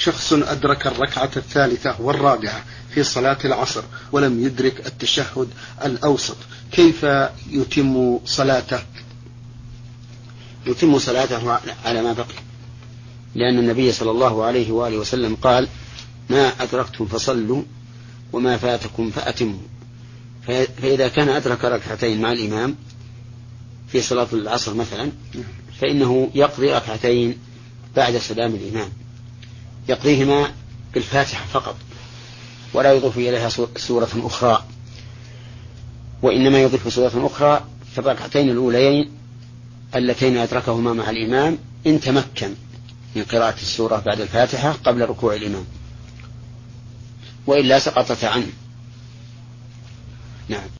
شخص أدرك الركعة الثالثة والرابعة في صلاة العصر ولم يدرك التشهد الأوسط، كيف يتم صلاته؟ يتم صلاته على ما بقي، لأن النبي صلى الله عليه وآله وسلم قال: ما أدركتم فصلوا وما فاتكم فأتموا. فإذا كان أدرك ركعتين مع الإمام في صلاة العصر مثلا، فإنه يقضي ركعتين بعد سلام الإمام، يقضيهما بالفاتحة فقط، ولا يضيف إليها سورة أخرى، وإنما يضيف سورة أخرى في الركعتين الأوليين اللتين أدركهما مع الإمام إن تمكن من قراءة السورة بعد الفاتحة قبل ركوع الإمام، وإلا سقطت عنه. نعم.